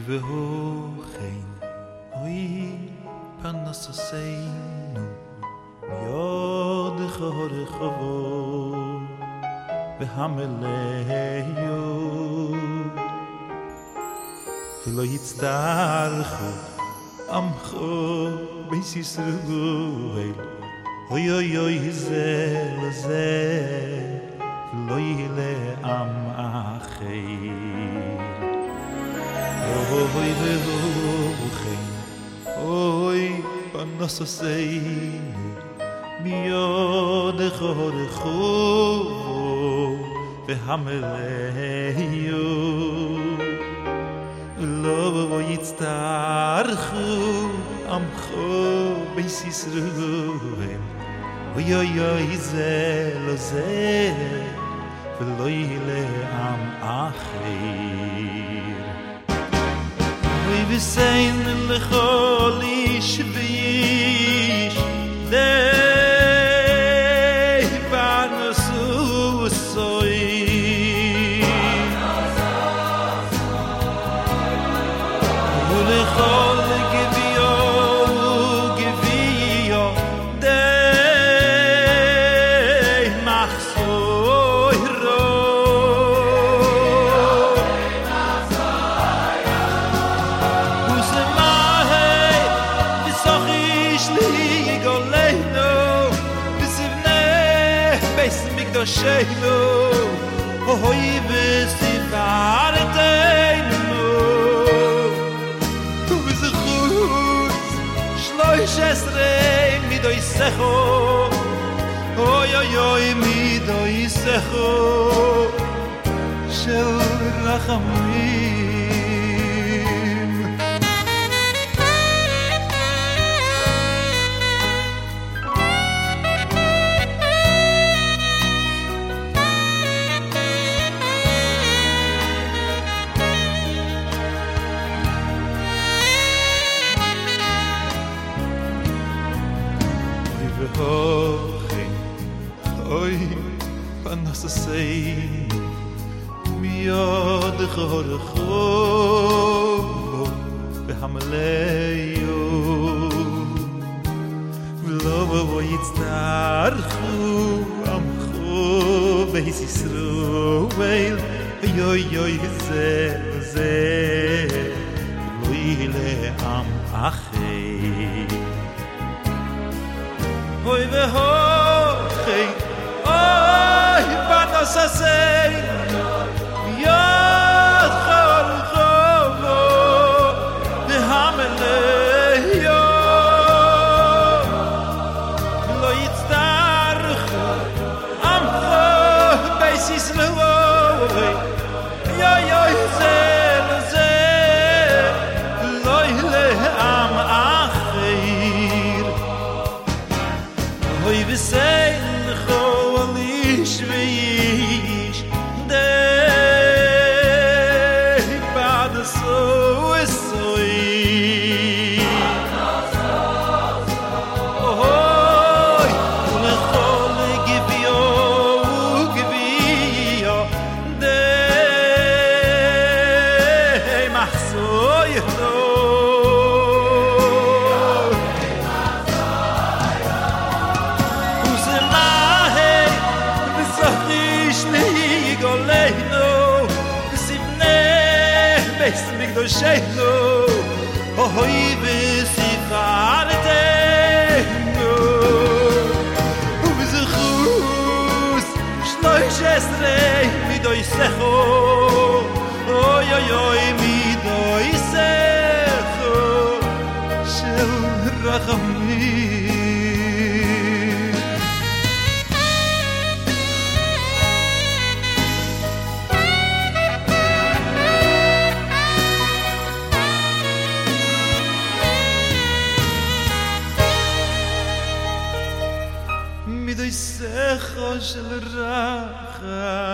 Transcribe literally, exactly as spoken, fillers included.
והוכן אוי פרנסנו מיודך הרחובו והמלאו ולא יצטרכו עמך בית ישראל אוי אוי אוי זה לזה ולא יהיה עם אחר אוי והוכן אוי פרנסנו מיודך הרחובו והמלאו לא יצטרכו עמך בית ישראל אוי אוי אוי זה לא זה ולא יהיה עם אחר אוי וסיין לכל איש ואיש די פרנסו סוי ולכל גביו גביו די מחסוי Sheilo hoy besifartenu tu bizkhut shloish esrei midoy secho oy oy oy midoy secho shel rachamim אוי פרנסנו מיודך הרחובו והמלאו ולא יצטרכו עמך בית ישראל אוי אוי אוי זה זה לא יהיה עם אחר אוי והוכן אוי פרנסנו מיודך הרחובו והמלאו לא יצטרכו עמך בית ישראל אוי אוי זה לזה לא יהיה עם אחר אוי וסיין לכל איש ואיש די פרנסו סוי אוי ולכל גביו גביו די מחסוי Sheilo hoy besifartenu ubizkhus shloish esrei midoy secho oy oy oy midoy secho shel rachamim מידוי סכו של רחם